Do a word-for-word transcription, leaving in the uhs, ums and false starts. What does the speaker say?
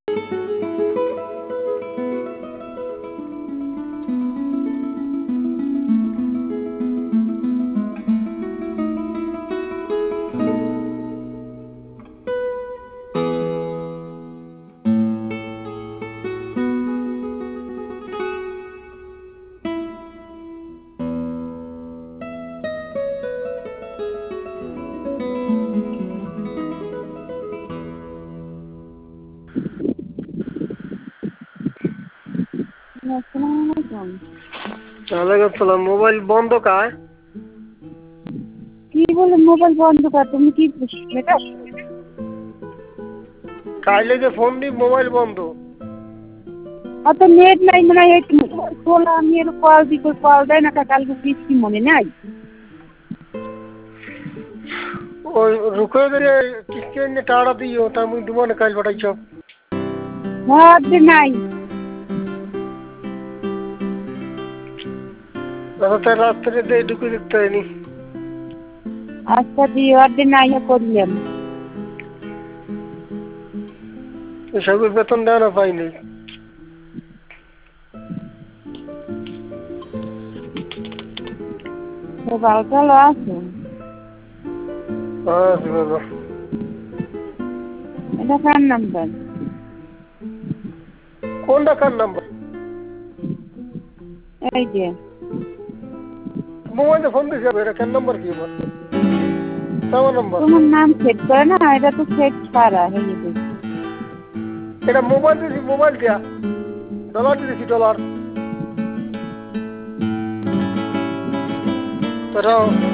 ওয়ালাইকুম মোবাইল বন্ধ কায় কি বলে মোবাইল বন্ধ কর তুমি কি এটা কাইলে যে ফোন দি মোবাইল বন্ধ অত নেট নাই মানে এই তোলা আমি এর কল দি কল দেয় না কালকে কিস্তি মনে নাই ওই রুকে গেলে কিস্তি এনে টাড়া দিও তা মুই দিব না কাল পাঠাইছ হ্যাঁ দিন নাই রাতে রাত্রে দে ঢুকে দেখতে হয়নি আচ্ছা দিও আর দিন নাই করলাম সব বেতন দেওয়া না পাইনি ভালো আছে হ্যাঁ বাবা এটা কার নাম্বার কোনটা কার নাম্বার এই যে মোবাইলে ফোন দিছে এটা কার নাম্বার কি আমার আমার নাম্বার তোমার নাম সেট করে না এটা তো সেট করা হয়ে গেছে এটা মোবাইল দিছি মোবাইল দিয়া ডলার দিছি ডলার তারাও